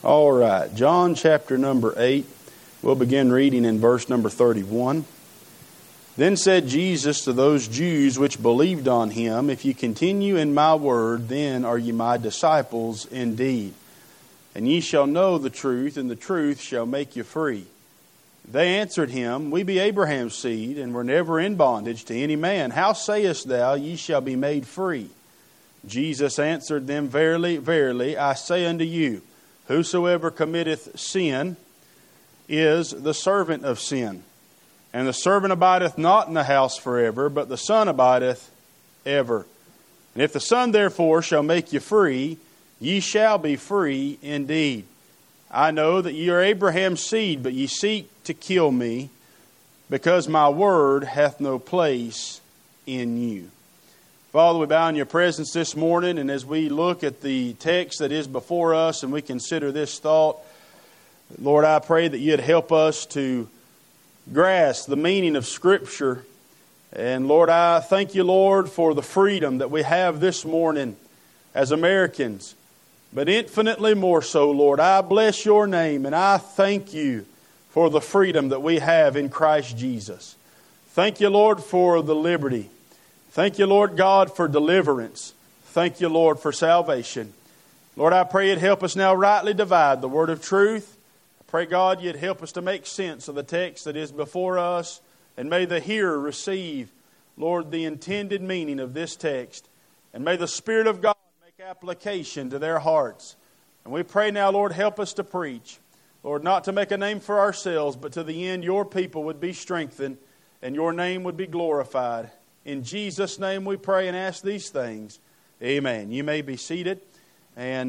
All right, John chapter number 8. We'll begin reading in verse number 31. Then said Jesus to those Jews which believed on him, If ye continue in my word, then are ye my disciples indeed. And ye shall know the truth, and the truth shall make you free. They answered him, We be Abraham's seed, and were never in bondage to any man. How sayest thou, ye shall be made free? Jesus answered them, Verily, verily, I say unto you, Whosoever committeth sin is the servant of sin. And the servant abideth not in the house forever, but the Son abideth ever. And if the Son therefore shall make you free, ye shall be free indeed. I know that ye are Abraham's seed, but ye seek to kill me, because my word hath no place in you. Father, we bow in your presence this morning, and as we look at the text that is before us and we consider this thought, Lord, I pray that you'd help us to grasp the meaning of Scripture. And Lord, I thank you, Lord, for the freedom that we have this morning as Americans. But infinitely more so, Lord, I bless your name and I thank you for the freedom that we have in Christ Jesus. Thank you, Lord, for the liberty. Thank you, Lord God, for deliverance. Thank you, Lord, for salvation. Lord, I pray you'd help us now rightly divide the word of truth. I pray, God, you'd help us to make sense of the text that is before us. And may the hearer receive, Lord, the intended meaning of this text. And may the Spirit of God make application to their hearts. And we pray now, Lord, help us to preach. Lord, not to make a name for ourselves, but to the end your people would be strengthened and your name would be glorified. In Jesus' name we pray and ask these things. Amen. You may be seated. And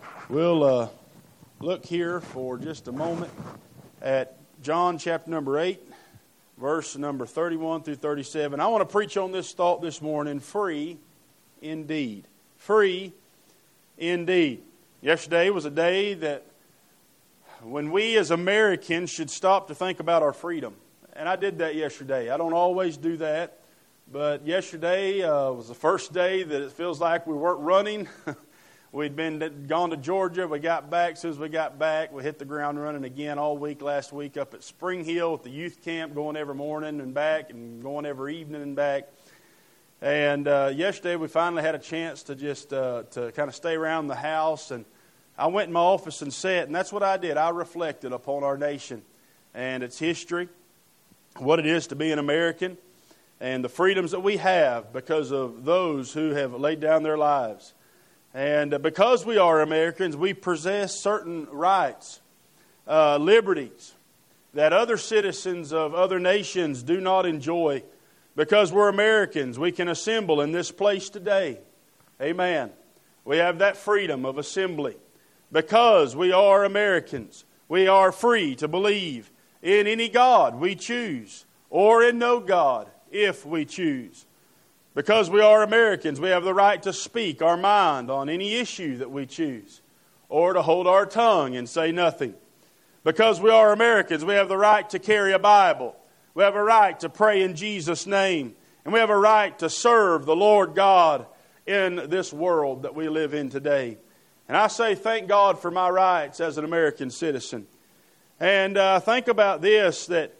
we'll look here for just a moment at John chapter number 8, verse number 31 through 37. I want to preach on this thought this morning, free indeed. Free indeed. Yesterday was a day that when we as Americans should stop to think about our freedom. And I did that yesterday. I don't always do that. But yesterday was the first day that it feels like we weren't running. We'd gone to Georgia. We got back. As soon as we got back, we hit the ground running again all week last week up at Spring Hill at the youth camp, going every morning and back and going every evening and back. And yesterday we finally had a chance to just to kind of stay around the house. And I went in my office and sat, and that's what I did. I reflected upon our nation and its history, what it is to be an American, and the freedoms that we have because of those who have laid down their lives. And because we are Americans, we possess certain rights, liberties that other citizens of other nations do not enjoy. Because we're Americans, we can assemble in this place today. Amen. We have that freedom of assembly. Because we are Americans, we are free to believe in any God we choose, or in no God if we choose. Because we are Americans, we have the right to speak our mind on any issue that we choose, or to hold our tongue and say nothing. Because we are Americans, we have the right to carry a Bible. We have a right to pray in Jesus' name. And we have a right to serve the Lord God in this world that we live in today. And I say thank God for my rights as an American citizen. And think about this, that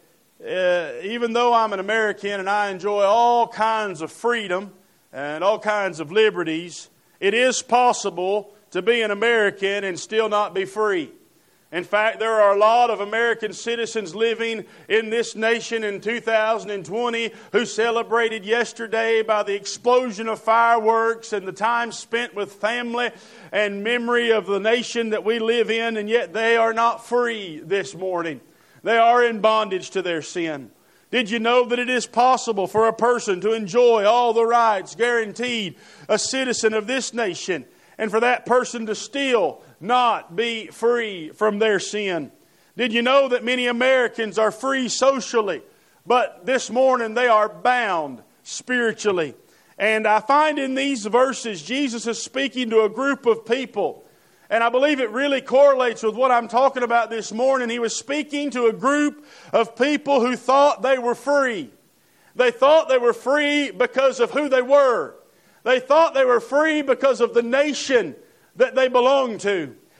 even though I'm an American and I enjoy all kinds of freedom and all kinds of liberties, it is possible to be an American and still not be free. In fact, there are a lot of American citizens living in this nation in 2020 who celebrated yesterday by the explosion of fireworks and the time spent with family and memory of the nation that we live in, and yet they are not free this morning. They are in bondage to their sin. Did you know that it is possible for a person to enjoy all the rights guaranteed a citizen of this nation, and for that person to still not be free from their sin? Did you know that many Americans are free socially, but this morning they are bound spiritually? And I find in these verses Jesus is speaking to a group of people. And I believe it really correlates with what I'm talking about this morning. He was speaking to a group of people who thought they were free. They thought they were free because of who they were. They thought they were free because of the nation that they belonged to.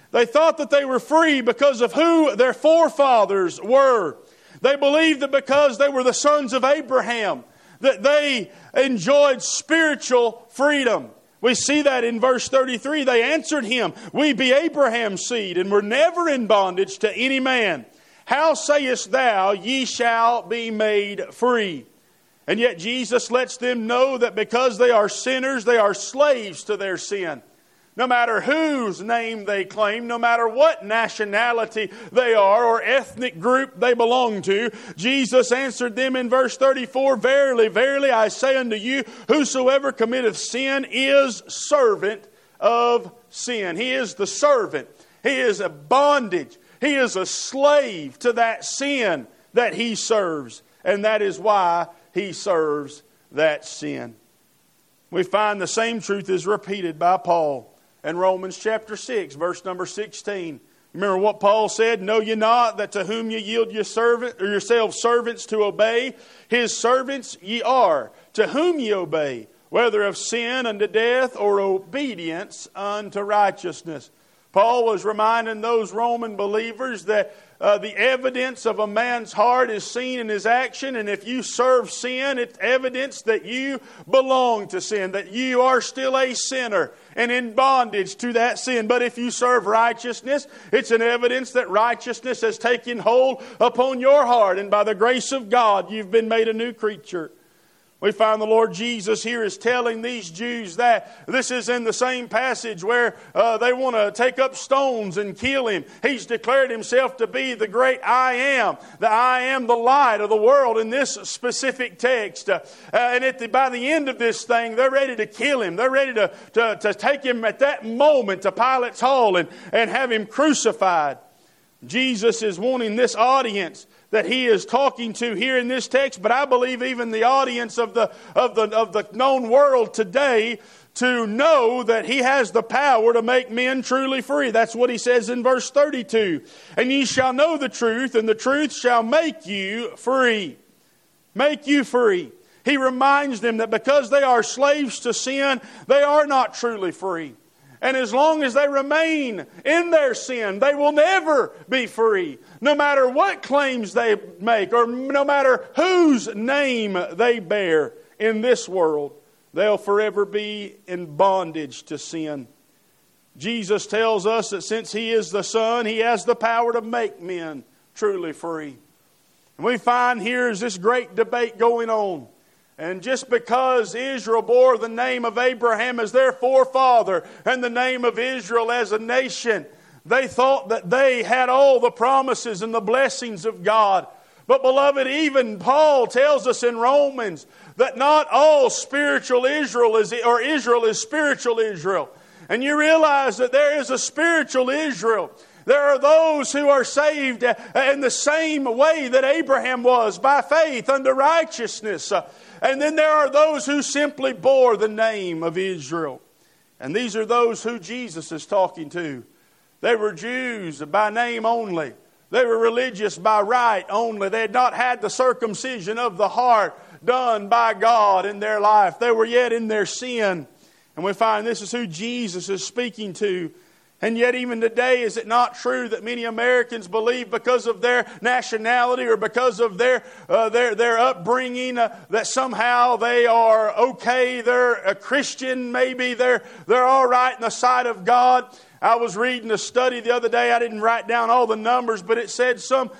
They thought that they were free because of who their forefathers were. They believed that because they were the sons of Abraham, that they enjoyed spiritual freedom. We see that in verse 33. They answered him, "We be Abraham's seed, and were never in bondage to any man. How sayest thou, ye shall be made free?" And yet Jesus lets them know that because they are sinners, they are slaves to their sin. No matter whose name they claim, no matter what nationality they are or ethnic group they belong to, Jesus answered them in verse 34, "Verily, verily, I say unto you, whosoever committeth sin is servant of sin." He is the servant. He is a bondage. He is a slave to that sin that he serves. And that is why he serves that sin. We find the same truth is repeated by Paul in Romans chapter 6, verse number 16. Remember what Paul said? "Know ye not that to whom ye yield your servant, or yourselves servants to obey, his servants ye are, to whom ye obey, whether of sin unto death or obedience unto righteousness." Paul was reminding those Roman believers that the evidence of a man's heart is seen in his action, and if you serve sin, it's evidence that you belong to sin, that you are still a sinner and in bondage to that sin. But if you serve righteousness, it's an evidence that righteousness has taken hold upon your heart, and by the grace of God, you've been made a new creature. We find the Lord Jesus here is telling these Jews that. This is in the same passage where they want to take up stones and kill him. He's declared himself to be the great I am the light of the world in this specific text. And by the end of this thing, they're ready to kill him. They're ready to take him at that moment to Pilate's hall and have him crucified. Jesus is wanting this audience that he is talking to here in this text, but I believe even the audience of the known world today, to know that he has the power to make men truly free. That's what he says in verse 32. "And ye shall know the truth, and the truth shall make you free." Make you free. He reminds them that because they are slaves to sin, they are not truly free. And as long as they remain in their sin, they will never be free. No matter what claims they make, or no matter whose name they bear in this world, they'll forever be in bondage to sin. Jesus tells us that since He is the Son, He has the power to make men truly free. And we find here is this great debate going on. And just because Israel bore the name of Abraham as their forefather and the name of Israel as a nation, they thought that they had all the promises and the blessings of God. But beloved, even Paul tells us in Romans that not all spiritual Israel is, or Israel is spiritual Israel. And you realize that there is a spiritual Israel. There are those who are saved in the same way that Abraham was, by faith unto righteousness. And then there are those who simply bore the name of Israel. And these are those who Jesus is talking to. They were Jews by name only. They were religious by rite only. They had not had the circumcision of the heart done by God in their life. They were yet in their sin. And we find this is who Jesus is speaking to. And yet even today, is it not true that many Americans believe because of their nationality or because of their upbringing that somehow they are okay, they're a Christian, maybe they're all right in the sight of God? I was reading a study the other day. I didn't write down all the numbers, but it said some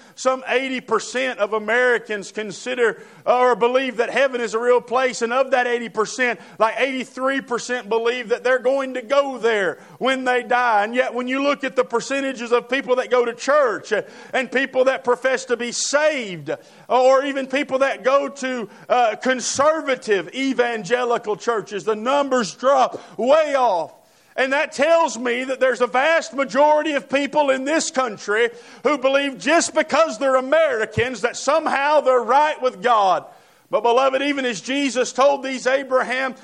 80% of Americans consider or believe that heaven is a real place. And of that 80%, like 83% believe that they're going to go there when they die. And yet when you look at the percentages of people that go to church and people that profess to be saved, or even people that go to conservative evangelical churches, the numbers drop way off. And that tells me that there's a vast majority of people in this country who believe just because they're Americans that somehow they're right with God. But beloved, even as Jesus told these Abrahamites,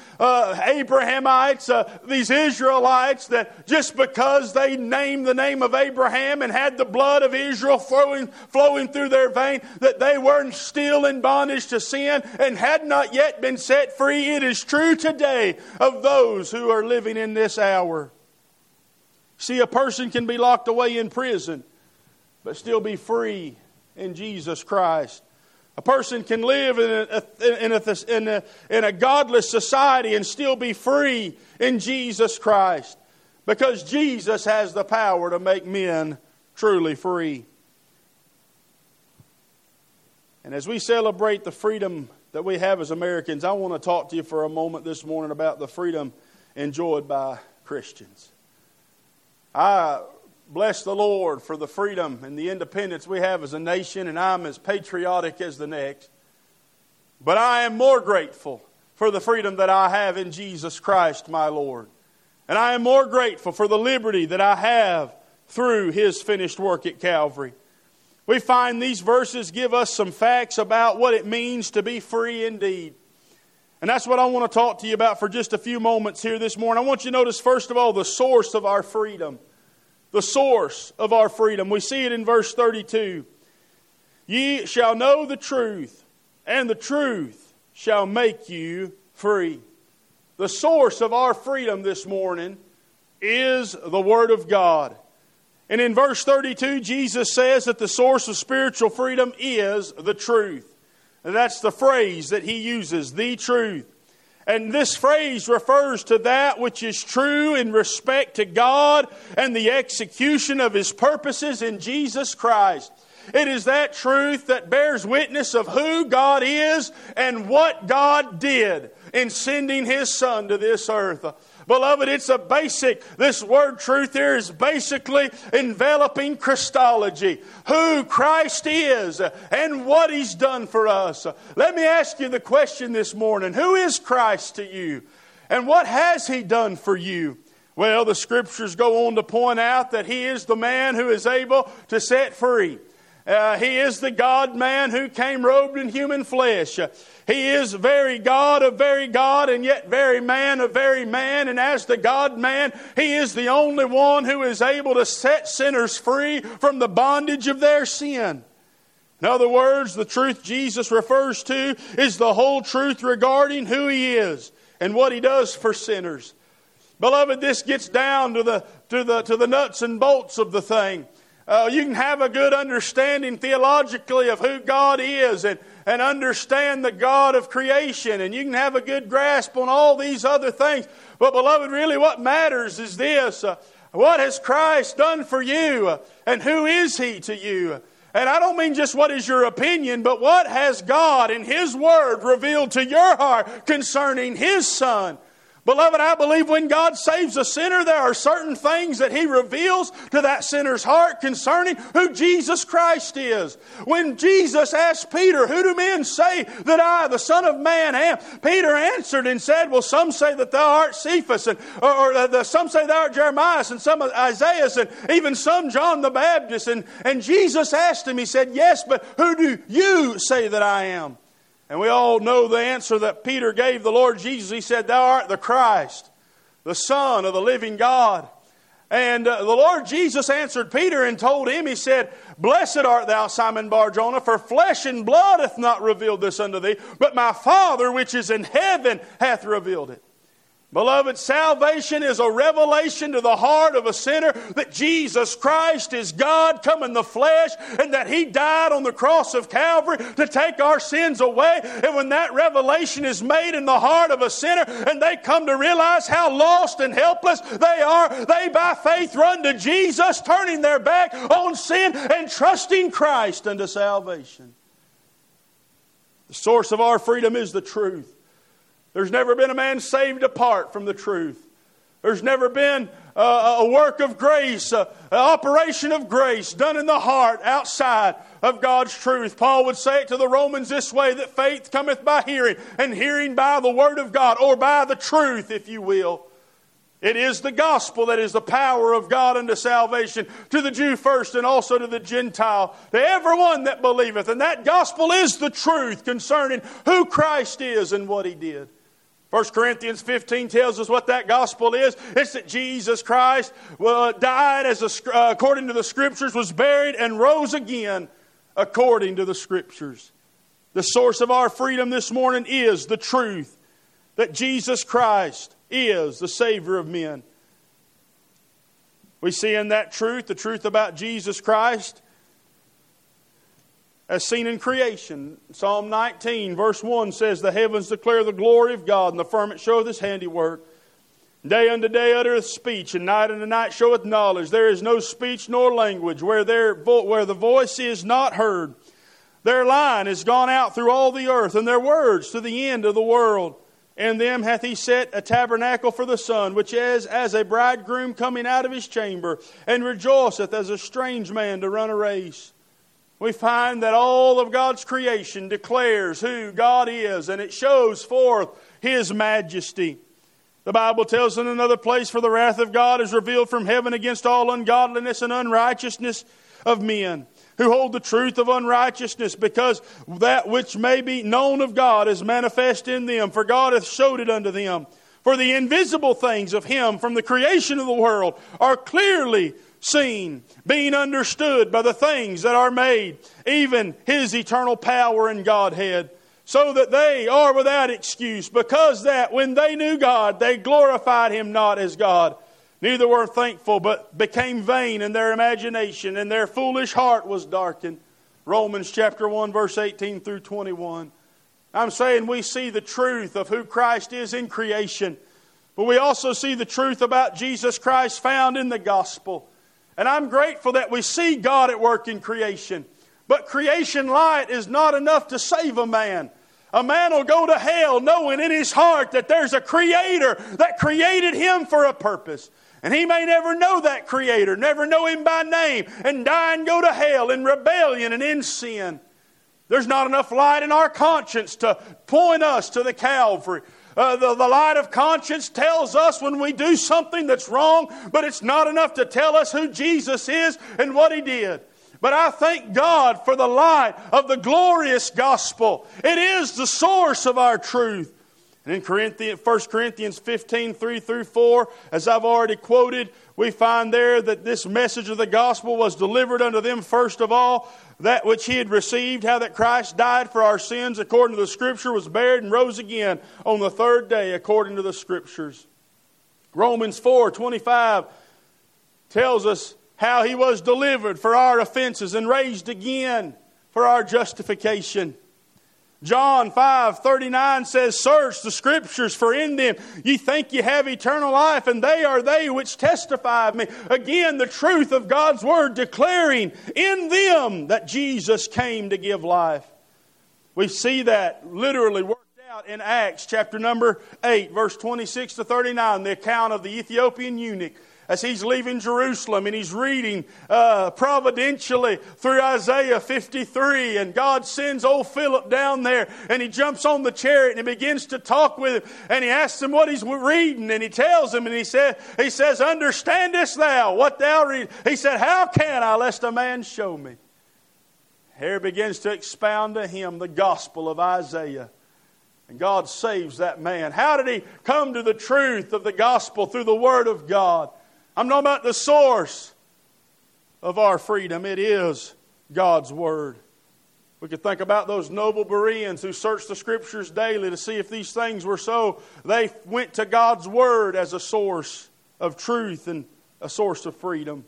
these Israelites, that just because they named the name of Abraham and had the blood of Israel flowing through their vein, that they weren't still in bondage to sin and had not yet been set free. It is true today of those who are living in this hour. See, a person can be locked away in prison, but still be free in Jesus Christ. A person can live in a godless society and still be free in Jesus Christ, because Jesus has the power to make men truly free. And as we celebrate the freedom that we have as Americans, I want to talk to you for a moment this morning about the freedom enjoyed by Christians. I bless the Lord for the freedom and the independence we have as a nation, and I'm as patriotic as the next. But I am more grateful for the freedom that I have in Jesus Christ, my Lord. And I am more grateful for the liberty that I have through His finished work at Calvary. We find these verses give us some facts about what it means to be free indeed. And that's what I want to talk to you about for just a few moments here this morning. I want you to notice, first of all, the source of our freedom. The source of our freedom. We see it in verse 32. Ye shall know the truth, and the truth shall make you free. The source of our freedom this morning is the Word of God. And in verse 32, Jesus says that the source of spiritual freedom is the truth. And that's the phrase that He uses, the truth. And this phrase refers to that which is true in respect to God and the execution of His purposes in Jesus Christ. It is that truth that bears witness of who God is and what God did in sending His Son to this earth. Beloved, this word truth here is basically enveloping Christology. Who Christ is and what He's done for us. Let me ask you the question this morning. Who is Christ to you? And what has He done for you? Well, the Scriptures go on to point out that He is the man who is able to set free. He is the God-man who came robed in human flesh. He is very God of very God, and yet very man of very man. And as the God-man, He is the only one who is able to set sinners free from the bondage of their sin. In other words, the truth Jesus refers to is the whole truth regarding who He is and what He does for sinners. Beloved, this gets down to the nuts and bolts of the thing. You can have a good understanding theologically of who God is and understand the God of creation. And you can have a good grasp on all these other things. But beloved, really what matters is this. What has Christ done for you? And who is He to you? And I don't mean just what is your opinion, but what has God in His Word revealed to your heart concerning His Son? Beloved, I believe when God saves a sinner, there are certain things that He reveals to that sinner's heart concerning who Jesus Christ is. When Jesus asked Peter, "Who do men say that I, the Son of Man, am?" Peter answered and said, "Well, some say that thou art Cephas, or some say thou art Jeremiah, and some Isaiah, and even some John the Baptist." And Jesus asked him, He said, "Yes, but who do you say that I am?" And we all know the answer that Peter gave the Lord Jesus. He said, "Thou art the Christ, the Son of the living God." And the Lord Jesus answered Peter and told him, He said, "Blessed art thou, Simon Bar-Jonah, for flesh and blood hath not revealed this unto thee, but my Father which is in heaven hath revealed it." Beloved, salvation is a revelation to the heart of a sinner that Jesus Christ is God come in the flesh, and that He died on the cross of Calvary to take our sins away. And when that revelation is made in the heart of a sinner and they come to realize how lost and helpless they are, they by faith run to Jesus, turning their back on sin and trusting Christ unto salvation. The source of our freedom is the truth. There's never been a man saved apart from the truth. There's never been a work of grace, an operation of grace done in the heart outside of God's truth. Paul would say it to the Romans this way, that faith cometh by hearing, and hearing by the Word of God, or by the truth, if you will. It is the gospel that is the power of God unto salvation, to the Jew first and also to the Gentile, to everyone that believeth. And that gospel is the truth concerning who Christ is and what He did. 1 Corinthians 15 tells us what that gospel is. It's that Jesus Christ died according to the Scriptures, was buried, and rose again according to the Scriptures. The source of our freedom this morning is the truth that Jesus Christ is the Savior of men. We see in that truth, the truth about Jesus Christ, as seen in creation. Psalm 19, verse 1 says, "The heavens declare the glory of God, and the firmament showeth His handiwork. Day unto day uttereth speech, and night unto night showeth knowledge. There is no speech nor language where the voice is not heard. Their line is gone out through all the earth, and their words to the end of the world. In them hath He set a tabernacle for the sun, which is as a bridegroom coming out of his chamber, and rejoiceth as a strange man to run a race." We find that all of God's creation declares who God is, and it shows forth His majesty. The Bible tells in another place, "For the wrath of God is revealed from heaven against all ungodliness and unrighteousness of men, who hold the truth of unrighteousness, because that which may be known of God is manifest in them, for God hath showed it unto them. For the invisible things of Him from the creation of the world are clearly seen, being understood by the things that are made, even His eternal power and Godhead, so that they are without excuse, because that when they knew God, they glorified Him not as God, neither were thankful, but became vain in their imagination, and their foolish heart was darkened." Romans chapter 1, verse 18 through 21. I'm saying we see the truth of who Christ is in creation, but we also see the truth about Jesus Christ found in the gospel. And I'm grateful that we see God at work in creation. But creation light is not enough to save a man. A man will go to hell knowing in his heart that there's a Creator that created him for a purpose. And he may never know that Creator, never know Him by name, and die and go to hell in rebellion and in sin. There's not enough light in our conscience to point us to the Calvary. The light of conscience tells us when we do something that's wrong, but it's not enough to tell us who Jesus is and what He did. But I thank God for the light of the glorious gospel. It is the source of our truth. And in 1 Corinthians 15, 3 through 4, as I've already quoted, we find there that this message of the gospel was delivered unto them first of all, that which He had received, how that Christ died for our sins according to the Scripture, was buried and rose again on the third day according to the Scriptures. Romans 4:25 tells us how He was delivered for our offenses and raised again for our justification. John 5:39 says, "Search the Scriptures, for in them ye think ye have eternal life, and they are they which testify of me." Again, the truth of God's Word declaring in them that Jesus came to give life. We see that literally worked out in Acts chapter number 8, verse 26 to 39, the account of the Ethiopian eunuch as he's leaving Jerusalem and he's reading providentially through Isaiah 53, and God sends old Philip down there, and he jumps on the chariot and he begins to talk with him, and he asks him what he's reading, and he tells him, and he says, "Understandest thou what thou read?" He said, "How can I, lest a man show me?" Here begins to expound to him the gospel of Isaiah. And God saves that man. How did he come to the truth of the gospel? Through the Word of God. I'm talking about the source of our freedom. It is God's Word. We could think about those noble Bereans who searched the Scriptures daily to see if these things were so. They went to God's Word as a source of truth and a source of freedom.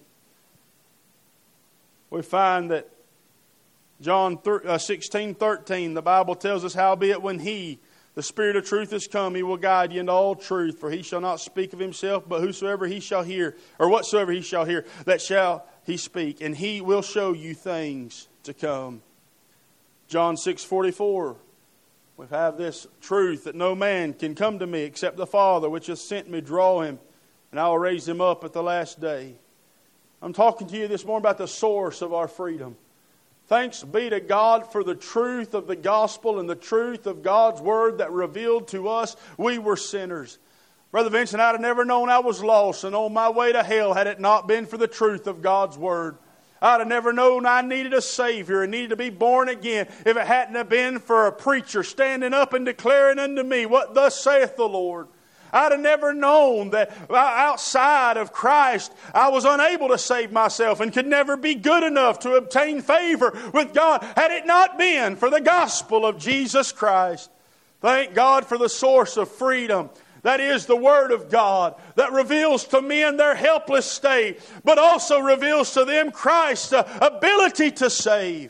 We find that John 16:13, the Bible tells us, "Howbeit when He, the Spirit of truth, is come, He will guide you into all truth. For He shall not speak of Himself, but whosoever He shall hear, or whatsoever He shall hear, that shall He speak. And He will show you things to come." John 6:44. We have this truth that no man can come to me except the Father which has sent me draw him, and I will raise him up at the last day. I'm talking to you this morning about the source of our freedom. Thanks be to God for the truth of the gospel and the truth of God's Word that revealed to us we were sinners. Brother Vincent, I'd have never known I was lost and on my way to hell had it not been for the truth of God's Word. I'd have never known I needed a Savior and needed to be born again if it hadn't have been for a preacher standing up and declaring unto me what thus saith the Lord. I'd have never known that outside of Christ I was unable to save myself and could never be good enough to obtain favor with God had it not been for the gospel of Jesus Christ. Thank God for the source of freedom That is the Word of God that reveals to men their helpless state, but also reveals to them Christ's ability to save.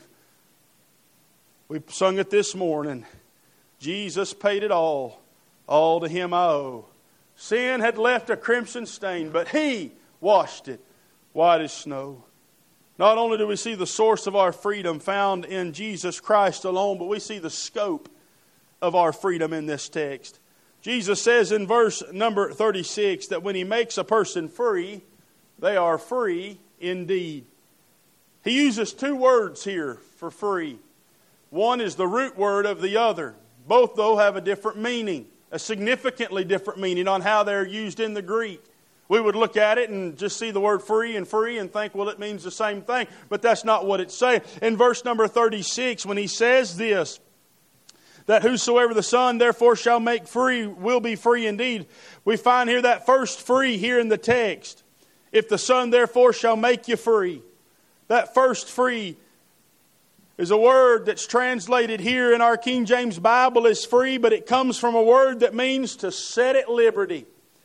We sung it this morning. Jesus paid it all to Him I owe. Sin had left a crimson stain, but He washed it white as snow. Not only do we see the source of our freedom found in Jesus Christ alone, but we see the scope of our freedom in this text. Jesus says in verse number 36 that when He makes a person free, they are free indeed. He uses two words here for free. One is the root word of the other. Both, though, have a different meaning, a significantly different meaning on how they're used in the Greek. We would look at it and just see the word free and think, well, it means the same thing. But that's not what it's saying. In verse number 36, when He says this, that whosoever the Son therefore shall make free will be free indeed. We find here that first free here in the text. If the Son therefore shall make you free. That first free is a word that's translated here in our King James Bible as free, but it comes from a word that means to set at liberty.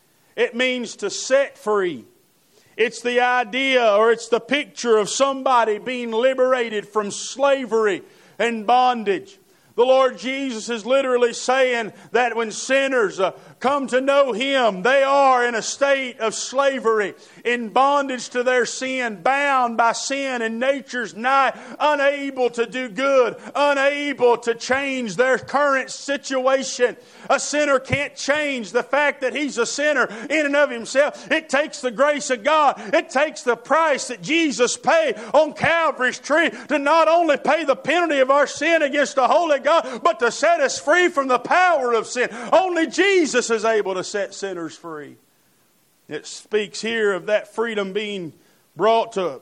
It means to set free. It's the idea or it's the picture of somebody being liberated from slavery and bondage. The Lord Jesus is literally saying that when sinners come to know Him, they are in a state of slavery, in bondage to their sin, bound by sin and nature's night, unable to do good, unable to change their current situation. A sinner can't change the fact that he's a sinner in and of himself. It takes the grace of God. It takes the price that Jesus paid on Calvary's tree to not only pay the penalty of our sin against the holy God, but to set us free from the power of sin. Only Jesus is able to set sinners free. It speaks here of that freedom being brought to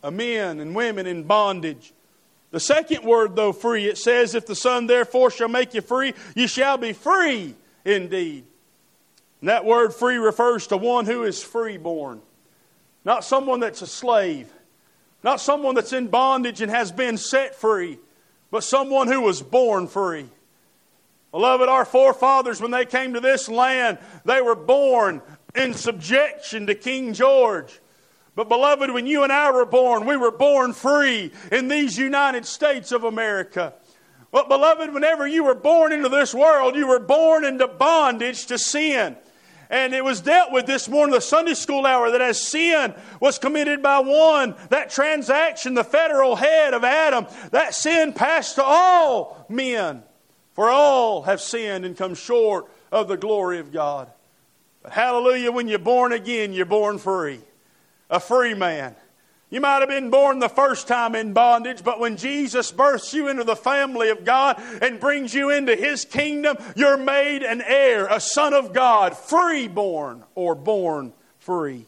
men and women in bondage. The second word, though, free, it says, if the Son therefore shall make you free, you shall be free indeed. And that word free refers to one who is freeborn. Not someone that's a slave. Not someone that's in bondage and has been set free. But someone who was born free. Beloved, our forefathers, when they came to this land, they were born in subjection to King George. But beloved, when you and I were born, we were born free in these United States of America. But beloved, whenever you were born into this world, you were born into bondage to sin. And it was dealt with this morning, the Sunday school hour, that as sin was committed by one, that transaction, the federal head of Adam, that sin passed to all men. For all have sinned and come short of the glory of God. But hallelujah, when you're born again, you're born free. A free man. You might have been born the first time in bondage, but when Jesus births you into the family of God and brings you into His kingdom, you're made an heir, a son of God, freeborn or born free.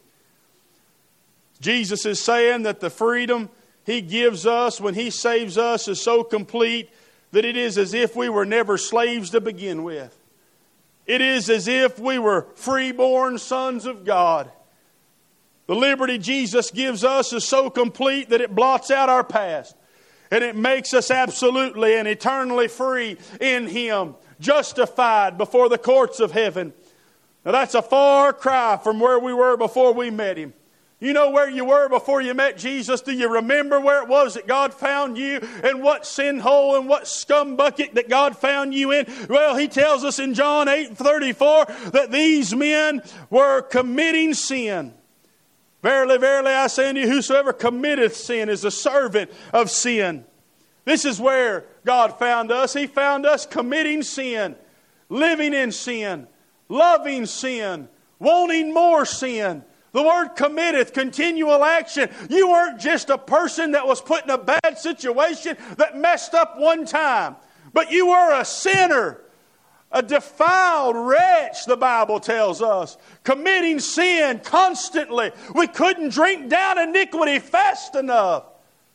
Jesus is saying that the freedom He gives us when He saves us is so complete that it is as if we were never slaves to begin with. It is as if we were freeborn sons of God. The liberty Jesus gives us is so complete that it blots out our past. And it makes us absolutely and eternally free in Him, justified before the courts of heaven. Now that's a far cry from where we were before we met Him. You know where you were before you met Jesus? Do you remember where it was that God found you and what sin hole and what scum bucket that God found you in? Well, He tells us in John 8:34 that these men were committing sin. Verily, verily, I say unto you, whosoever committeth sin is a servant of sin. This is where God found us. He found us committing sin, living in sin, loving sin, wanting more sin. The word committeth, continual action. You weren't just a person that was put in a bad situation that messed up one time. But you were a sinner. A defiled wretch, the Bible tells us, committing sin constantly. We couldn't drink down iniquity fast enough.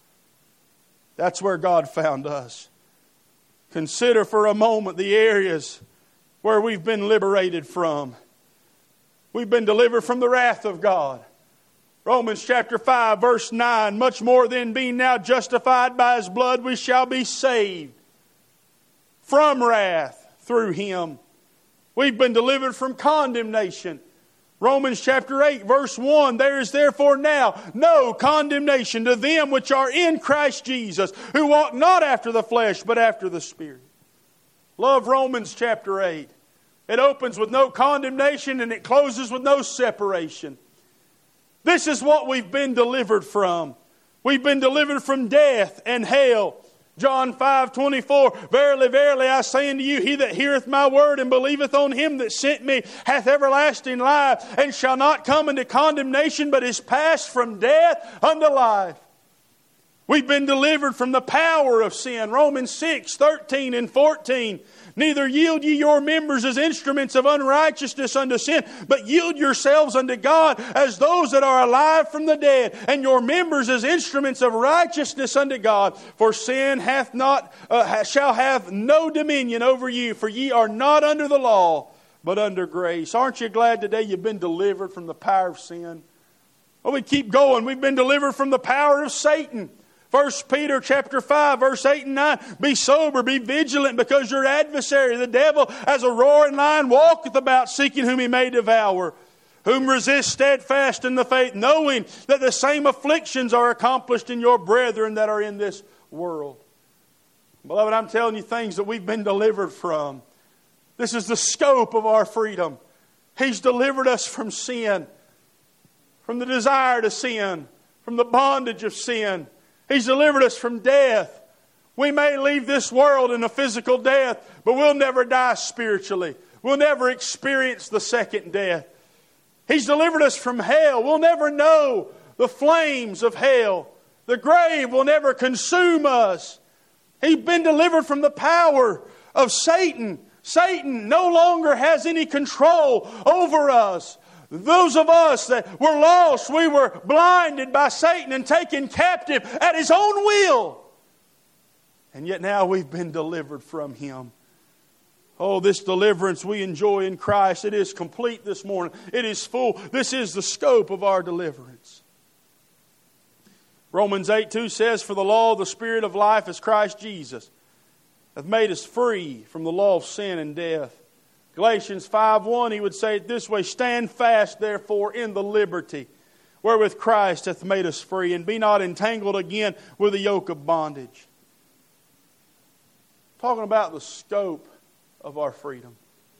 That's where God found us. Consider for a moment the areas where we've been liberated from. We've been delivered from the wrath of God. Romans chapter 5, verse 9, much more than being now justified by His blood, we shall be saved from wrath through Him. We've been delivered from condemnation. Romans chapter 8, verse 1, there is therefore now no condemnation to them which are in Christ Jesus, who walk not after the flesh, but after the Spirit. Love Romans chapter 8. It opens with no condemnation and it closes with no separation. This is what we've been delivered from. We've been delivered from death and hell. John 5:24, Verily, verily, I say unto you, he that heareth my word and believeth on him that sent me hath everlasting life, and shall not come into condemnation, but is passed from death unto life. We've been delivered from the power of sin. Romans 6:13 and 14. Neither yield ye your members as instruments of unrighteousness unto sin, but yield yourselves unto God as those that are alive from the dead, and your members as instruments of righteousness unto God. For sin shall have no dominion over you, for ye are not under the law, but under grace. Aren't you glad today you've been delivered from the power of sin? Well, we keep going. We've been delivered from the power of Satan. 1 Peter chapter 5, verse 8 and 9. Be sober, be vigilant, because your adversary, the devil, as a roaring lion, walketh about, seeking whom he may devour. Whom resist steadfast in the faith, knowing that the same afflictions are accomplished in your brethren that are in this world. Beloved, I'm telling you things that we've been delivered from. This is the scope of our freedom. He's delivered us from sin, from the desire to sin, from the bondage of sin. He's delivered us from death. We may leave this world in a physical death, but we'll never die spiritually. We'll never experience the second death. He's delivered us from hell. We'll never know the flames of hell. The grave will never consume us. He's been delivered from the power of Satan. Satan no longer has any control over us. Those of us that were lost, we were blinded by Satan and taken captive at his own will. And yet now we've been delivered from him. Oh, this deliverance we enjoy in Christ, it is complete this morning. It is full. This is the scope of our deliverance. Romans 8:2 says, For the law of the Spirit of life is Christ Jesus, hath made us free from the law of sin and death. Galatians 5:1, he would say it this way, Stand fast, therefore, in the liberty wherewith Christ hath made us free, and be not entangled again with the yoke of bondage. Talking about the scope of our freedom.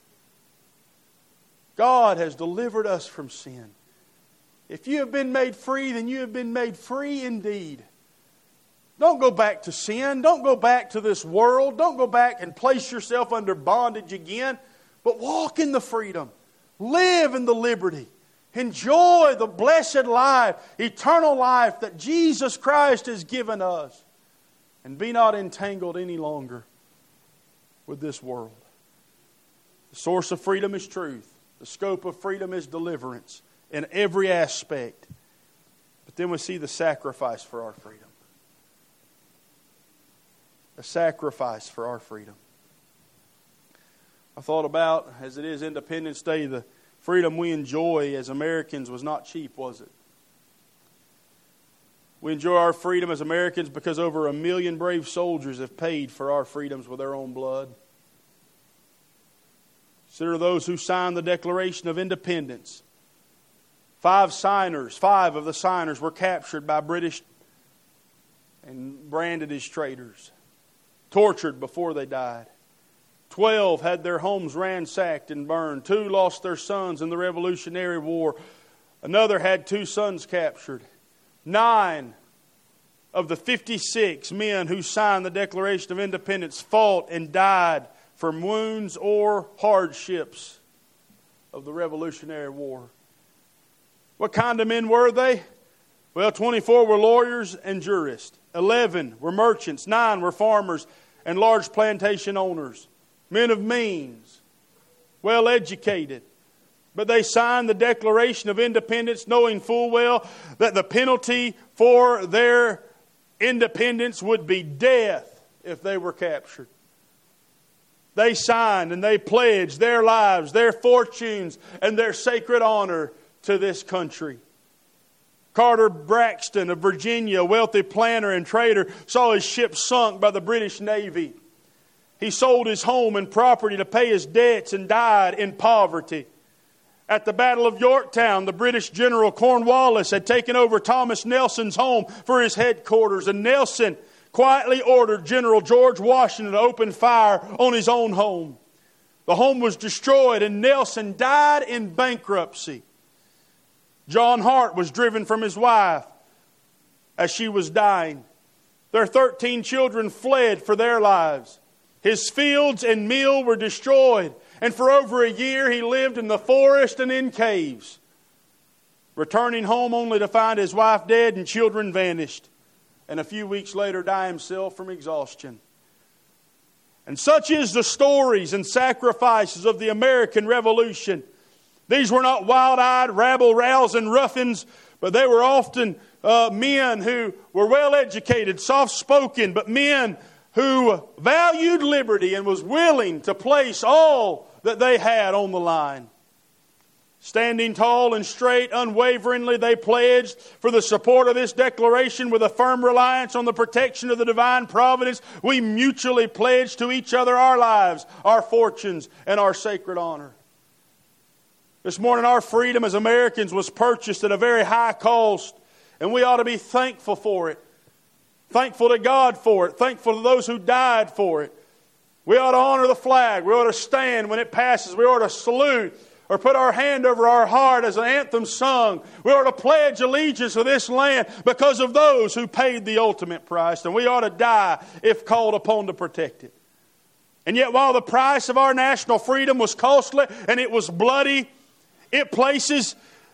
God has delivered us from sin. If you have been made free, then you have been made free indeed. Don't go back to sin. Don't go back to this world. Don't go back and place yourself under bondage again. But walk in the freedom. Live in the liberty. Enjoy the blessed life, eternal life that Jesus Christ has given us. And be not entangled any longer with this world. The source of freedom is truth. The scope of freedom is deliverance in every aspect. But then we see the sacrifice for our freedom. A sacrifice for our freedom. I thought about, as it is Independence Day, the freedom we enjoy as Americans was not cheap, was it? We enjoy our freedom as Americans because over 1 million brave soldiers have paid for our freedoms with their own blood. Consider those who signed the Declaration of Independence. 5 of the signers were captured by British and branded as traitors, tortured before they died. 12 had their homes ransacked and burned. 2 lost their sons in the Revolutionary War. Another had 2 sons captured. 9 of the 56 men who signed the Declaration of Independence fought and died from wounds or hardships of the Revolutionary War. What kind of men were they? Well, 24 were lawyers and jurists. 11 were merchants. 9 were farmers and large plantation owners. Men of means, well educated. But they signed the Declaration of Independence knowing full well that the penalty for their independence would be death if they were captured. They signed and they pledged their lives, their fortunes, and their sacred honor to this country. Carter Braxton of Virginia, a wealthy planter and trader, saw his ship sunk by the British Navy. He sold his home and property to pay his debts and died in poverty. At the Battle of Yorktown, the British General Cornwallis had taken over Thomas Nelson's home for his headquarters, and Nelson quietly ordered General George Washington to open fire on his own home. The home was destroyed, and Nelson died in bankruptcy. John Hart was driven from his wife as she was dying. Their 13 children fled for their lives. His fields and mill were destroyed, and for over a year he lived in the forest and in caves, returning home only to find his wife dead and children vanished, and a few weeks later die himself from exhaustion. And such is the stories and sacrifices of the American Revolution. These were not wild-eyed, rabble-rousing ruffians, but they were often men who were well-educated, soft-spoken, but men who valued liberty and was willing to place all that they had on the line. Standing tall and straight, unwaveringly, they pledged for the support of this declaration with a firm reliance on the protection of the divine providence. We mutually pledged to each other our lives, our fortunes, and our sacred honor. This morning, our freedom as Americans was purchased at a very high cost, and we ought to be thankful for it. Thankful to God for it. Thankful to those who died for it. We ought to honor the flag. We ought to stand when it passes. We ought to salute or put our hand over our heart as an anthem sung. We ought to pledge allegiance to this land because of those who paid the ultimate price. And we ought to die if called upon to protect it. And yet while the price of our national freedom was costly and it was bloody, it places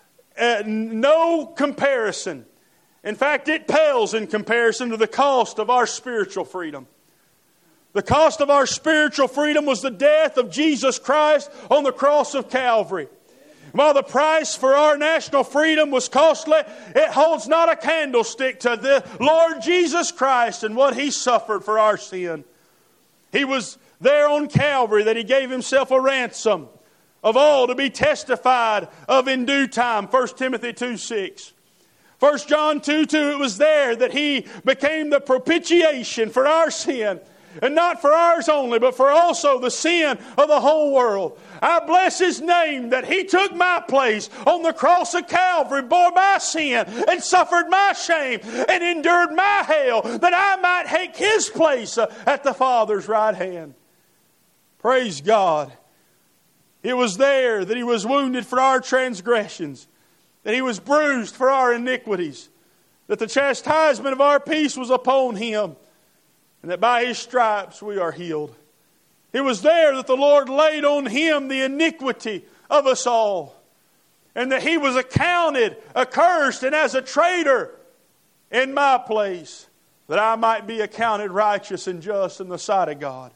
no comparison. In fact, it pales in comparison to the cost of our spiritual freedom. The cost of our spiritual freedom was the death of Jesus Christ on the cross of Calvary. While the price for our national freedom was costly, it holds not a candlestick to the Lord Jesus Christ and what He suffered for our sin. He was there on Calvary that He gave Himself a ransom of all to be testified of in due time. 1 Timothy 2:6. 1 John 2:2, it was there that He became the propitiation for our sin. And not for ours only, but for also the sin of the whole world. I bless His name that He took my place on the cross of Calvary, bore my sin, and suffered my shame, and endured my hell, that I might take His place at the Father's right hand. Praise God. It was there that He was wounded for our transgressions, that He was bruised for our iniquities, that the chastisement of our peace was upon Him, and that by His stripes we are healed. It was there that the Lord laid on Him the iniquity of us all, and that He was accounted accursed and as a traitor in my place, that I might be accounted righteous and just in the sight of God.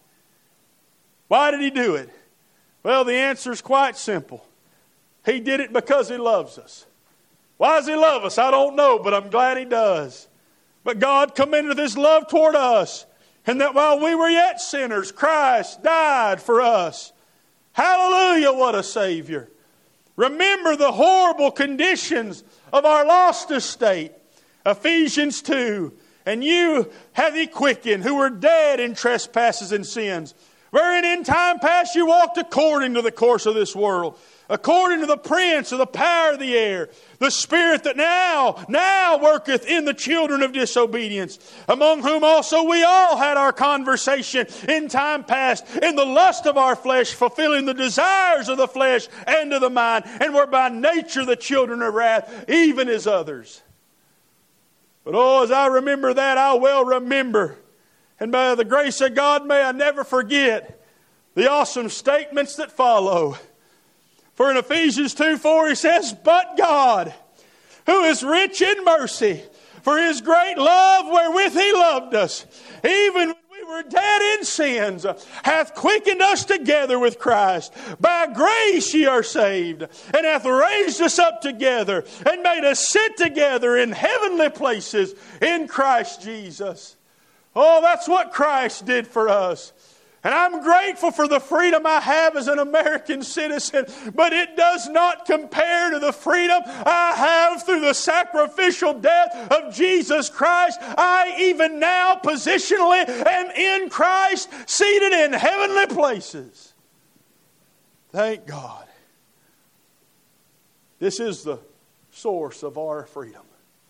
Why did He do it? Well, the answer is quite simple. He did it because He loves us. Why does He love us? I don't know, but I'm glad He does. But God commended His love toward us, and that while we were yet sinners, Christ died for us. Hallelujah, what a Savior. Remember the horrible conditions of our lost estate. Ephesians 2. And you hath He quickened, who were dead in trespasses and sins, wherein in time past you walked according to the course of this world, according to the prince of the power of the air, the spirit that now worketh in the children of disobedience, among whom also we all had our conversation in time past, in the lust of our flesh, fulfilling the desires of the flesh and of the mind, and were by nature the children of wrath, even as others. But as I remember that, I well remember, and by the grace of God may I never forget the awesome statements that follow. For in Ephesians 2:4 he says, "But God, who is rich in mercy, for His great love wherewith He loved us, even when we were dead in sins, hath quickened us together with Christ. By grace ye are saved, and hath raised us up together, and made us sit together in heavenly places in Christ Jesus." Oh, that's what Christ did for us. And I'm grateful for the freedom I have as an American citizen, but it does not compare to the freedom I have through the sacrificial death of Jesus Christ. I even now positionally am in Christ, seated in heavenly places. Thank God. This is the source of our freedom.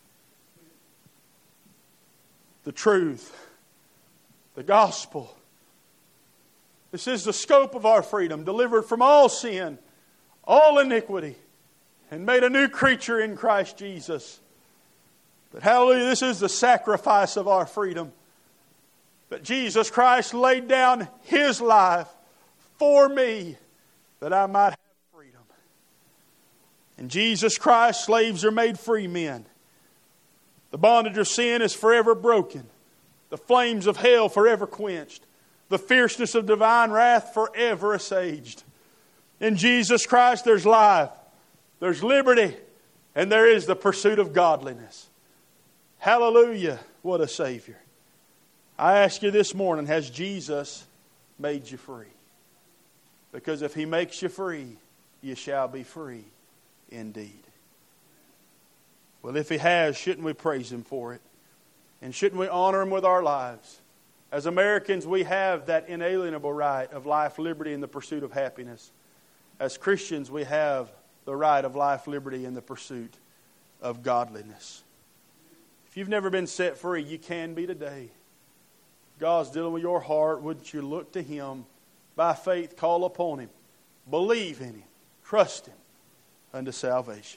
The truth, the gospel. This is the scope of our freedom, delivered from all sin, all iniquity, and made a new creature in Christ Jesus. But hallelujah, this is the sacrifice of our freedom. That Jesus Christ laid down His life for me, that I might have freedom. In Jesus Christ, slaves are made free men. The bondage of sin is forever broken. The flames of hell forever quenched. The fierceness of divine wrath forever assuaged. In Jesus Christ there's life, there's liberty, and there is the pursuit of godliness. Hallelujah, what a Savior. I ask you this morning, has Jesus made you free? Because if He makes you free, you shall be free indeed. Well, if He has, shouldn't we praise Him for it? And shouldn't we honor Him with our lives? As Americans, we have that inalienable right of life, liberty, and the pursuit of happiness. As Christians, we have the right of life, liberty, and the pursuit of godliness. If you've never been set free, you can be today. God's dealing with your heart. Wouldn't you look to Him? By faith, call upon Him. Believe in Him. Trust Him unto salvation.